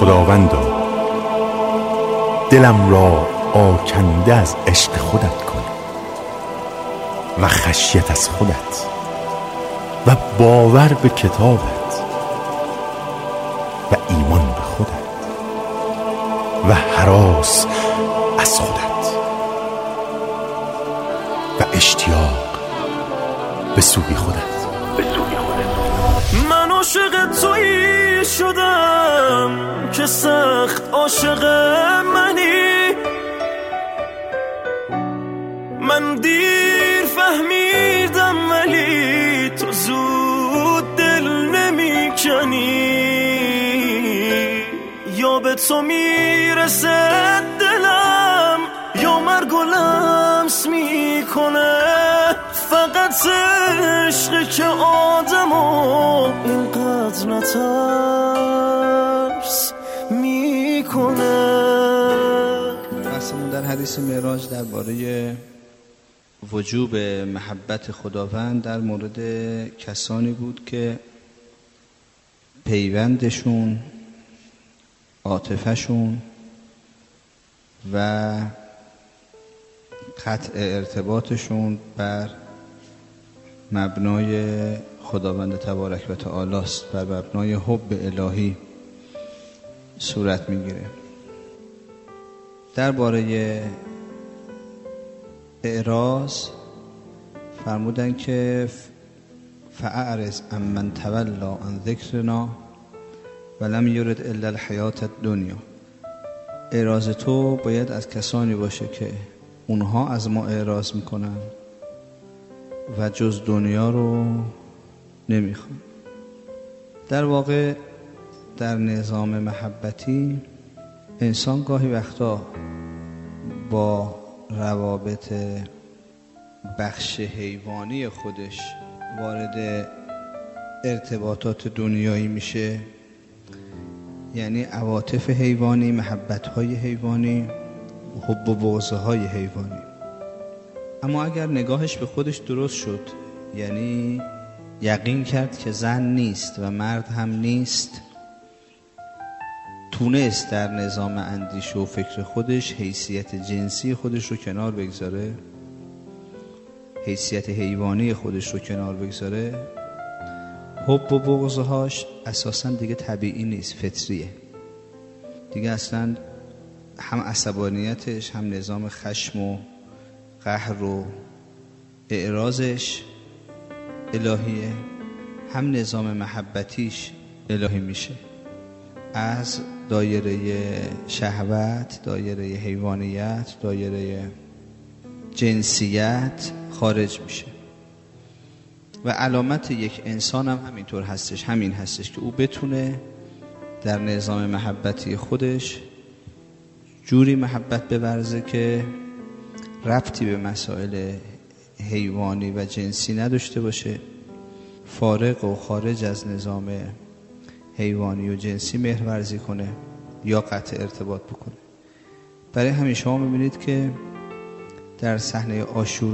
خداوندا دلم را آکنده از عشق خودت کن و خشیت از خودت و باور به کتابت و ایمان به خودت و هراس از خودت و اشتیاق به سوی خودت. من عاشق تویی شدم که سخت عاشق منی. من دیر فهمیدم ولی تو زود دل نمی کنی. یا به تو میرسه دلم یا مرگ و لمس میکنه. فقط عشقی که آدمو اینقدر نترس میکنه. بحثمون در حدیث معراج درباره وجوب محبت خداوند در مورد کسانی بود که پیوندشون، عاطفه‌شون و قطع ارتباطشون بر مبنای خداوند تبارک و تعالی است، بر مبنای حب الهی صورت میگیره. درباره اعراض فرمودن که فاعرض عمن تولی عن ذکرنا ولم یرد الا الحیات الدنیا. اعراض تو باید از کسانی باشه که اونها از ما اعراض میکنن و جز دنیا رو نمیخوان. در واقع در نظام محبتی انسان گاهی وقتا با روابط بخش حیوانی خودش وارد ارتباطات دنیایی میشه، یعنی عواطف حیوانی، محبت‌های حیوانی، حب و بغض‌های حیوانی. اما اگر نگاهش به خودش درست شد، یعنی یقین کرد که زن نیست و مرد هم نیست، تونست در نظام اندیشه و فکر خودش حیثیت جنسی خودش رو کنار بگذاره، حیثیت حیوانی خودش رو کنار بگذاره، حب و بغض‌هاش اساساً دیگه طبیعی نیست، فطریه دیگه. اصلاً هم عصبانیتش، هم نظام خشم و قهر و اعراضش الهیه، هم نظام محبتیش الهی میشه. از دایره شهوت، دایره حیوانیت، دایره جنسیت خارج میشه. و علامت یک انسان هم همینطور هستش، همین هستش که او بتونه در نظام محبتی خودش جوری محبت بورزه که ربطی به مسائل حیوانی و جنسی نداشته باشه، فارغ و خارج از نظام حیوانی و جنسی مهرورزی کنه یا قطع ارتباط بکنه. برای همین شما می‌بینید که در صحنه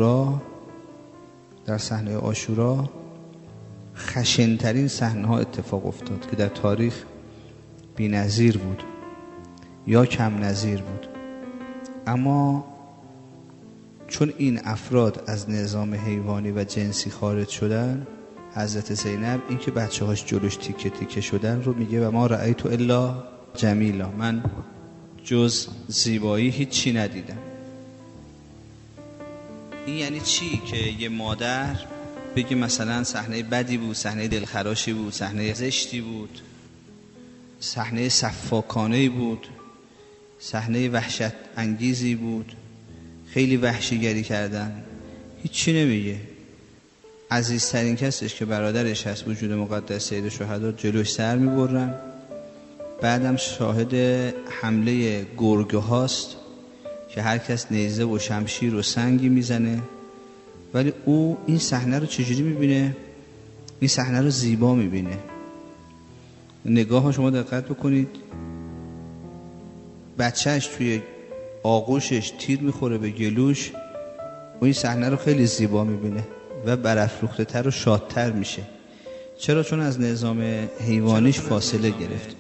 عاشورا خشن‌ترین صحنه‌ها اتفاق افتاد که در تاریخ بی‌نظیر بود یا کم نظیر بود. اما چون این افراد از نظام حیوانی و جنسی خارج شدن، حضرت زینب این که بچه‌هاش جلوش تیکه تیکه شدن رو میگه و ما رأیت الا جمیلا، من جز زیبایی هیچی ندیدم. این یعنی چی؟ که یه مادر بگه مثلا صحنه بدی بود، صحنه دلخراشی بود، صحنه زشتی بود، صحنه سفاکانه‌ای بود، صحنه وحشت انگیزی بود، خیلی وحشیگری کردن، هیچی نمیگه. عزیزترین کسش که برادرش هست، وجود مقدس سید شهدا، جلوش سر میبرن. بعدم شاهد حمله گرگه هاست که هر کس نیزه و شمشیر و سنگی میزنه، ولی او این صحنه رو چجوری میبینه؟ این صحنه رو زیبا میبینه. نگاه ها شما دقت بکنید، بچهش توی آغوشش تیر میخوره به گلوش، و این صحنه رو خیلی زیبا میبینه و برافروخته تر و شادتر میشه. چرا؟ چون از نظام حیوانیش فاصله گرفت.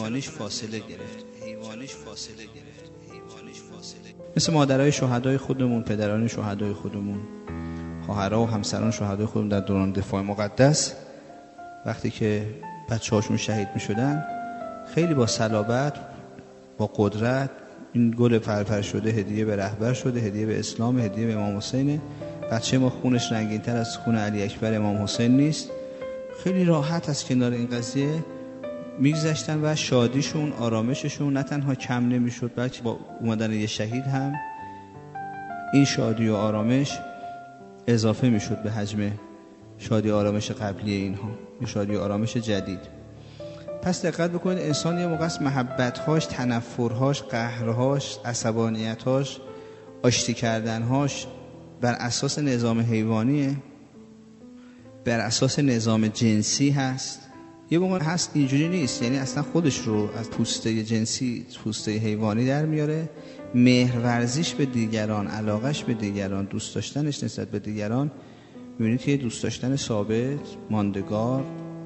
مثل مادرای شهدای خودمون، پدران شهدای خودمون، خواهرها و همسران شهدای خودمون در دوران دفاع مقدس، وقتی که بچه‌هاشون شهید می‌شدن، خیلی با صلابت، با قدرت، این گل فرفر شده هدیه به رهبر شده، هدیه به اسلام، هدیه به امام حسین. بچه ما خونش رنگین‌تر از خون علی اکبر امام حسین نیست. خیلی راحت از کنار این قضیه میگذشتن و شادیشون، آرامششون نه تنها کم نمیشد، بلکه با اومدن یه شهید هم این شادی و آرامش اضافه میشد به حجم شادی و آرامش قبلی اینها، یه شادی و آرامش جدید. پس دقت بکنید، انسان یه موقع است محبت‌هاش، تنفرهاش، قهرهاش، عصبانیت‌هاش، آشتی کردن‌هاش بر اساس نظام حیوانیه، بر اساس نظام جنسی هست. یه موقع هست اینجوری نیست، یعنی اصلا خودش رو از پوسته جنسی، پوسته حیوانی در میاره، مهرورزیش به دیگران، علاقش به دیگران، دوست داشتنش نسبت به دیگران، میبینید که دوست داشتن ثابت، ماندگار،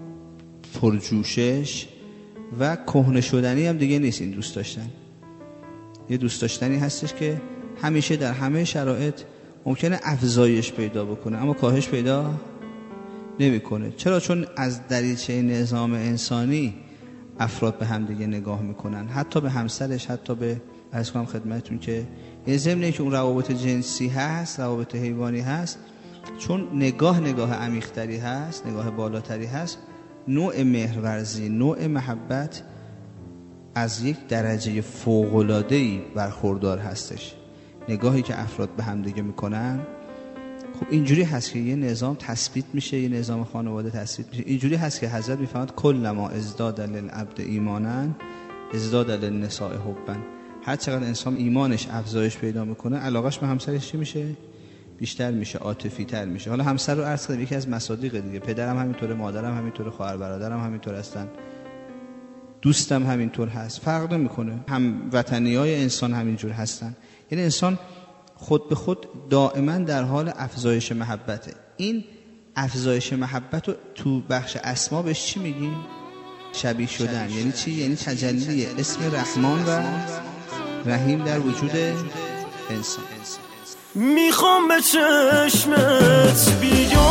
پرجوشش و کهنه شدنی هم دیگه نیست. این دوست داشتن یه دوست داشتنی هستش که همیشه در همه شرایط ممکنه افزایش پیدا بکنه اما کاهش پیدا نمیکنه. چرا؟ چون از دریچه نظام انسانی افراد به هم دیگه نگاه میکنن، حتی به همسرش، حتی به عرض کنم خدمتتون که یه ضمن که اون روابط جنسی هست، روابط حیوانی هست، چون نگاه عمیق‌تری هست، نگاه بالاتری هست، نوع مهرورزی، نوع محبت از یک درجه فوق‌العاده‌ای برخوردار هستش. نگاهی که افراد به هم دیگه میکنن، خب اینجوری هست که یه نظام تثبیت میشه، یه نظام خانواده تثبیت میشه. اینجوری هست که حضرت میفرماد کلما ازداد للعبد ایمانا ازداد للنساء حبا. هر چقدر انسان ایمانش افزایش پیدا میکنه، علاقش به همسرش چی میشه؟ بیشتر میشه، عاطفی تر میشه. حالا همسر رو عرض کردم یکی از مصادیق دیگه، پدرم همینطوره، مادرم همینطوره، خواهر برادرم همینطور هستن، دوستم همینطور هست، فرق نمیکنه، هم وطنیای انسان همینجور هستن. یعنی انسان خود به خود دائما در حال افزایش محبته. این افزایش محبت رو تو بخش اسما بهش چی میگیم؟ شبیه شدن. یعنی چی؟ یعنی تجلی اسم رحمان و رحیم در وجود انسان. میخوام به چشمت بیام،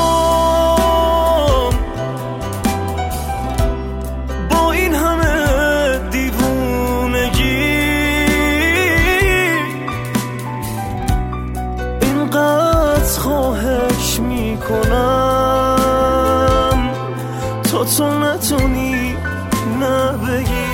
با این همه دیوونگی اینقدر خواهش میکنم تا تو نتونی نبگی.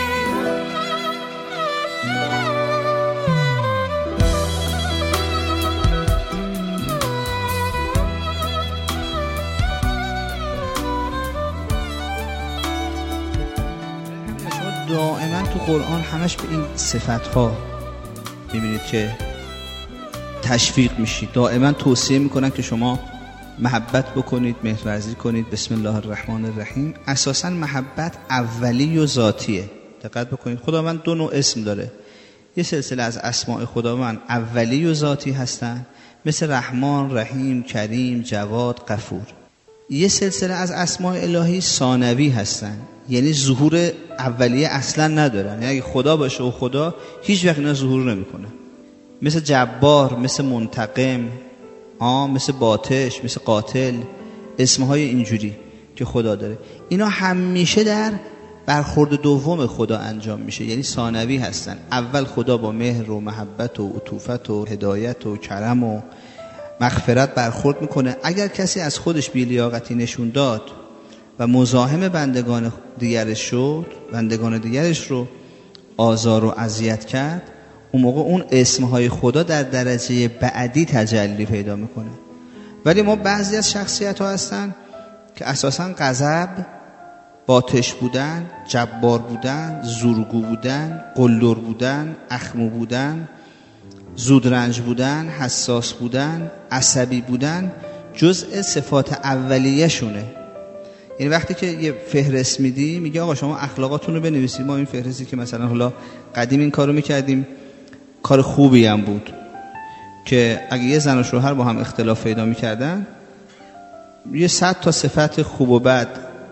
دائما تو قرآن همش به این صفت‌ها می‌بینید که تشویق میشید، دائما توصیه میکنن که شما محبت بکنید، مهرورزی کنید. بسم الله الرحمن الرحیم. اساساً محبت اولی و ذاتیه. دقت بکنید، خداوند دو نوع اسم داره. یه سلسله از اسماء خداوند اولی و ذاتی هستن، مثل رحمان، رحیم، کریم، جواد، غفور. یه سلسله از اسماء الهی ثانوی هستن، یعنی ظهور اولیه اصلا ندارن. یعنی اگه خدا باشه و خدا، هیچ وقت اینا ظهور نمیکنه. مثل جبار، مثل منتقم، مثل باتش، مثل قاتل، اسمهای اینجوری که خدا داره، اینا همیشه در برخورد دوم خدا انجام میشه، یعنی ثانوی هستن. اول خدا با مهر و محبت و عطوفت و هدایت و کرم و مغفرت برخورد میکنه. اگر کسی از خودش بی‌لیاقتی نشون داد و مزاحم بندگان دیگرش شد، بندگان دیگرش رو آزار و اذیت کرد، اون موقع اون اسمهای خدا در درجه بعدی تجلی پیدا میکنه. ولی ما بعضی از شخصیت ها هستن که اساساً غضب، باتش بودن، جبار بودن، زورگو بودن، قلدر بودن، اخمو بودن، زودرنج بودن، حساس بودن، عصبی بودن، جزء صفات اولیه شونه. یعنی وقتی که یه فهرست میدی، میگه آقا شما اخلاقاتون رو بنویسید. ما این فهرستی که مثلا حالا قدیم این کارو میکردیم، کار خوبی هم بود که اگه یه زن و شوهر با هم اختلاف پیدا میکردن، یه 100 تا صفت خوب و بد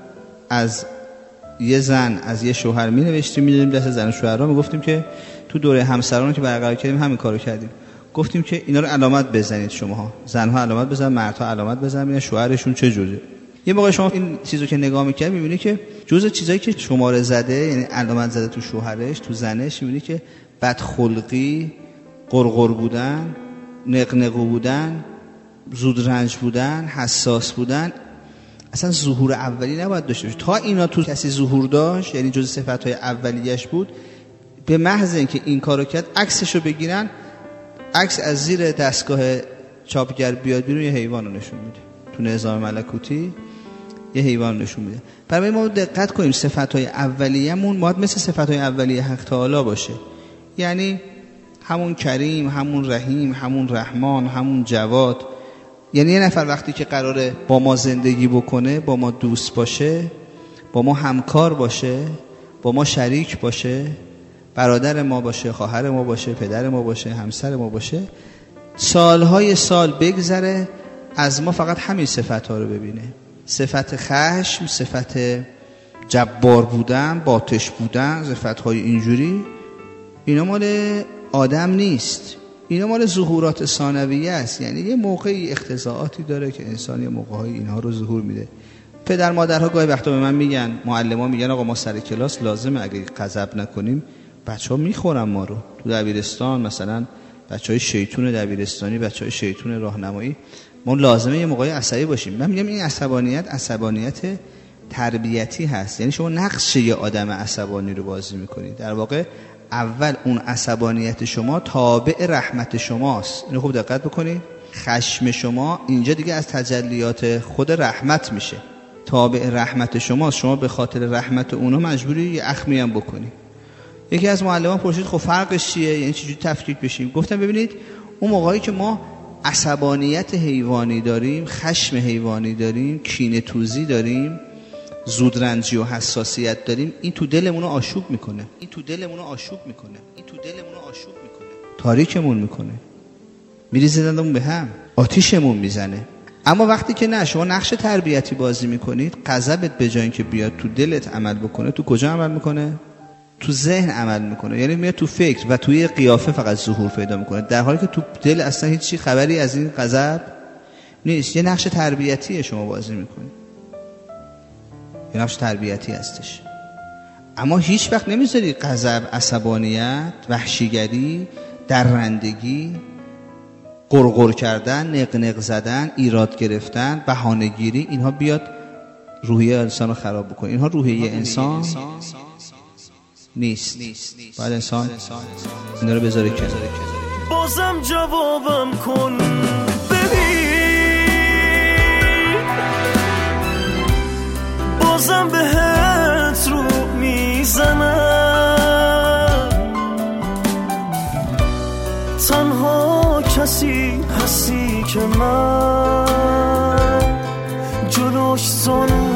از یه زن از یه شوهر می‌نوشتیم می‌دادیم دست زن و شوهرها، میگفتیم که تو دوره همسران که برقرار کردیم همین کارو کردیم، گفتیم که اینا رو علامت بزنید، شماها زنها علامت بزنن، مردها علامت بزنن ببینن شوهرشون چه جوریه. یه موقع شما این چیزو که نگاه می‌کنی می‌بینی که جزء چیزایی که شماره زده، یعنی علامت زده تو شوهرش، تو زنش، می‌بینی که بدخلقی، قرقر بودن، نقنقو بودن، زود رنج بودن، حساس بودن، اصلا ظهور اولی نباید داشته باشه. تا اینا تو کسی ظهور داشت، یعنی جزء صفات‌های اولیه‌اش بود، به محض اینکه این کارو کرد عکسشو بگیرن، عکس از زیر دستگاه چاپگر بیاد بیرون یه حیوان رو نشون میده. تو نظام ملکوتی یه حیوان نشون میده. برای ما دقت کنیم صفات‌های اولیه‌مون باید مثل صفات‌های اولیه حق تعالی باشه، یعنی همون کریم، همون رحیم، همون رحمان، همون جواد. یعنی یه نفر وقتی که قراره با ما زندگی بکنه، با ما دوست باشه، با ما همکار باشه، با ما شریک باشه، برادر ما باشه، خواهر ما باشه، پدر ما باشه، همسر ما باشه، سالهای سال بگذره از ما فقط همین صفت‌ها رو ببینه. صفت خشم، صفت جبار بودن، باطش بودن، صفت‌های اینجوری، اینا مال آدم نیست، اینا مال ظهورات ثانویه است. یعنی یه موقعی اختزاعاتی داره که انسان یه موقع‌های اینها رو ظهور میده. پدر مادرها گاهی وقتا به من میگن، معلم‌ها میگن آقا ما سر کلاس لازمه اگه غضب نکنیم بچه‌ها میخورن ما رو. تو دبیرستان مثلا بچه‌های شیطون دبیرستانی، بچه‌های شیطون راهنمایی، ما لازمه یه موقعی عصبی باشیم. من میگم این عصبانیت تربیتی هست. یعنی شما نقش یه آدم عصبانی رو بازی میکنید. در واقع اول اون عصبانیت شما تابع رحمت شماست. اینو خوب دقت بکنید. خشم شما اینجا دیگه از تجلیات خود رحمت میشه، تابع رحمت شماست. شما به خاطر رحمت اونا مجبوری یه اخمی هم بکنی. یکی از معلمان پرسید خب فرقش چیه؟ یعنی چجوری تفکیک بشیم؟ گفتم ببینید اون موقعی که ما عصبانیت حیوانی داریم، خشم حیوانی داریم، کینه توزی داریم، زودرنجی و حساسیت داریم، این تو دلمون رو آشوب میکنه، تاریکمون میکنه، میریزه دندمون به هم، آتیشمون میزنه. اما وقتی که نه، شما نقش تربیتی بازی میکنید، غضبت به جای اینکه بیاد تو دلت عمل بکنه، تو کجا عمل میکنه؟ تو ذهن عمل میکنه. یعنی میاد تو فکر و توی قیافه فقط ظهور پیدا میکنه، در حالی که تو دل اصلا هیچ خبری از این غضب نیست. یه نقش تربیتی شما بازی میکنید، یه نقش تربیتی هستش. اما هیچ وقت نمیذاری غضب، عصبانیت، وحشیگری، درندگی، قرقر کردن، نقنق زدن، ایراد گرفتن، بهانه‌گیری، اینها بیاد روحیه انسان رو خراب بکنه. اینها روحیه انسان نیست. باید انسان اینا رو بذاره کنار. بازم جوابم کن ببین، بازم بهت رو میزنم، تنها کسی هستی که من جلوش